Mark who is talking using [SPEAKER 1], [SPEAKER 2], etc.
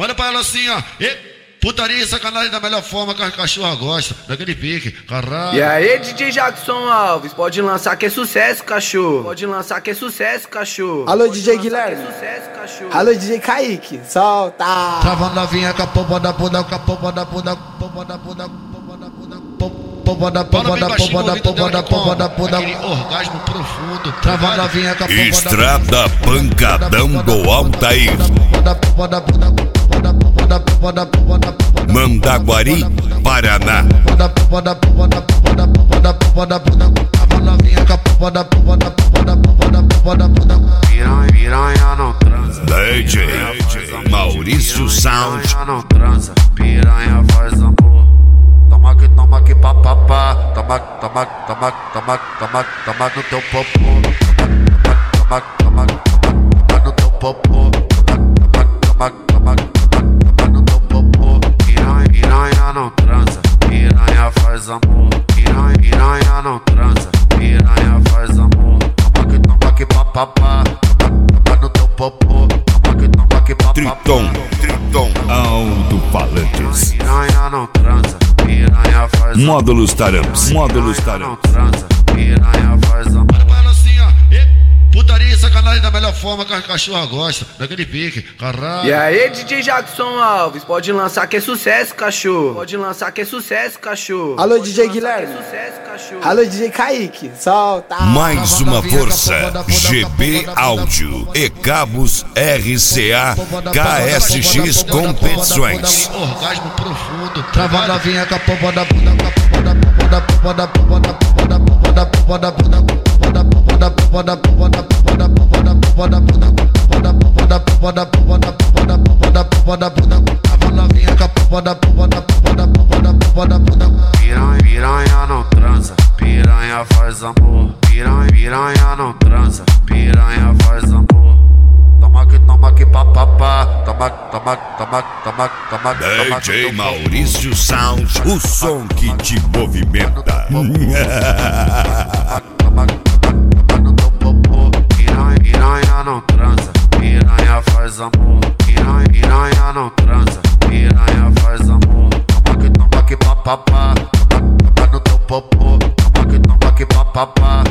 [SPEAKER 1] Olha pra ela assim, ó. Putaria e sacanagem da melhor forma que a cachorra gosta. Daquele pique, caralho.
[SPEAKER 2] E aí, DJ Jackson Alves, pode lançar que é sucesso, cachorro. Pode lançar que é sucesso, cachorro.
[SPEAKER 3] Alô, DJ Guilherme.
[SPEAKER 2] Sucesso, cachorro.
[SPEAKER 3] Alô, DJ Kaique. Solta.
[SPEAKER 1] Travando a vinha com a popa da bunda, com a popa da bunda, popa da bunda, popa da bunda, popa da popa da popa da popa da popa da popa. Aquele orgasmo profundo. Travando a vinha com a popa da
[SPEAKER 4] Estrada Pancadão do Altair. Mandaguari, Paraná.
[SPEAKER 5] Piranha não transa.
[SPEAKER 4] DJ Maurício Sound.
[SPEAKER 5] Não transa. Piranha faz amor. Toma que papapá. Toma no teu popô. Toma no teu popô. Toma no teu popô. Piranha não transa. Piranha faz amor. Piranha não transa. Piranha faz amor. Toma que papapá. Toma no teu popô. Toma que papapá.
[SPEAKER 4] Triton Alto-Falantes.
[SPEAKER 5] Piranha não transa. Piranha faz amor.
[SPEAKER 4] Módulos Taramps.
[SPEAKER 5] Não transa. Piranha faz amor.
[SPEAKER 1] Olha pra ela assim, ó. Putaria e sacanagem da melhor forma que a cachorra gosta. Daquele pique, caralho.
[SPEAKER 2] E aí, DJ Jackson Alves, pode lançar que é sucesso, cachorro. Pode lançar que é sucesso, cachorro.
[SPEAKER 3] Alô, DJ Guilherme.
[SPEAKER 2] Sucesso, cachorro.
[SPEAKER 3] Alô, DJ Kaique. Solta.
[SPEAKER 4] Mais uma força. GB Áudio e Cabos RCA KSX Competições.
[SPEAKER 1] Orgasmo profundo. Travando a vinha com a popa da bunda, com a popa da popa da popa da popa da popa da popa da popa da popa da
[SPEAKER 5] Piranha não transa. Piranha faz amor. Piranha não transa. Piranha faz amor. Toma que papapá. Toma.
[SPEAKER 4] DJ Maurício Sound, o som que te movimenta.
[SPEAKER 5] Piranha não transa. Piranha faz amor. Piranha não transa. Piranha faz amor. Toma que papapá. Toma no teu popô. Toma que papapá.